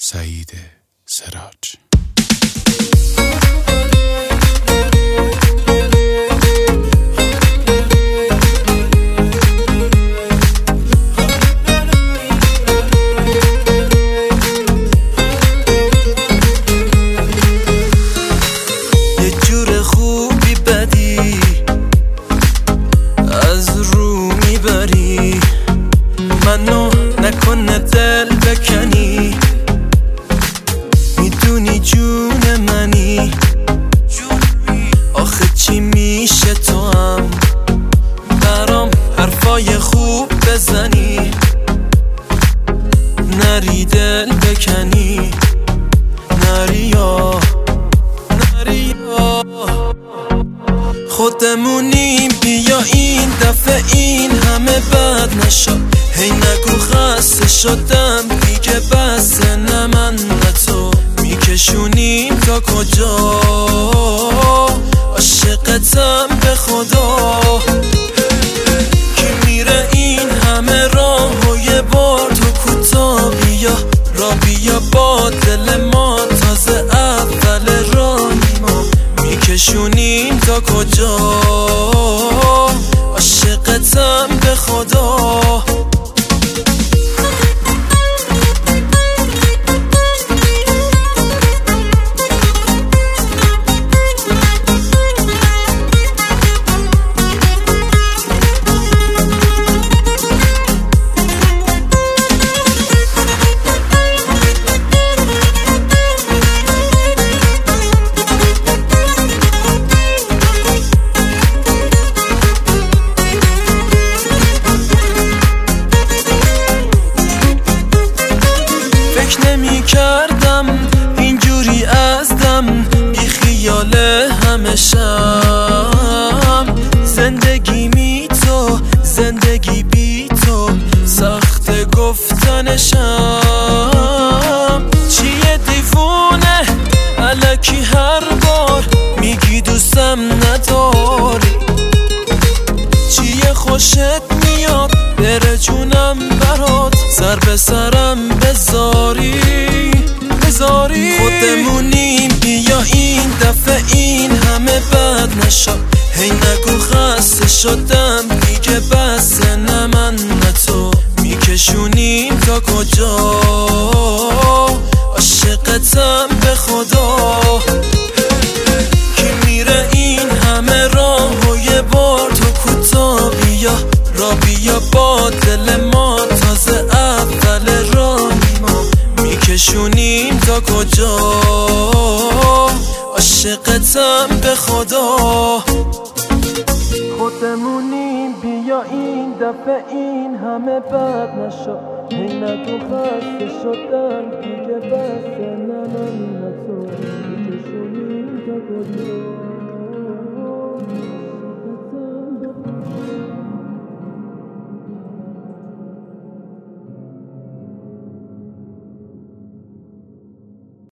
سعید سراج. یه جور خوبی بدی از رو میبری، منو نکنه دل بکنی، میدونی جون منی، آخه چی میشه تو هم برام حرفای خوب بزنی، نری دل بکنی، نری خودمونیم، بیا این دفعه این همه بد نشد، هی نگو خسته شدم دیگه بس، نه من نه تو میکشونیم تا کجا، عاشقتم به خدا، کی میره این همه راه و یه بار تو کوتا، بیا را بیا با دل ما تازه اول راهیم، میکشونیم تا کجا، عاشقتم به خدا. نمی کردم اینجوری از دم بی خیال همشم، زندگی می تو زندگی بی تو سخت گفتنشم، چیه دیوونه الکی هر بار میگی دوستم نداری، چیه خوشت میاد بره جونم برات، سر به سرم بذاری خودمونیم، بیا این دفعه این همه بد نشد، هی نگو خسته شدم دیگه بس، نه من نه تو میکشونیم تا کجا، عاشقتم به خدا، کی میره این همه راه و یه بار تو کوتا، بیا را بیا با دل ما تازه اول راهیم، میکشونیم تا کجا، عاشقتم به خدا. خودمونیم بیا این دفعه این همه بد نشد، هی نگو خسته شدن دیگه بس، نه من نه تو میکشونیم تا کجا.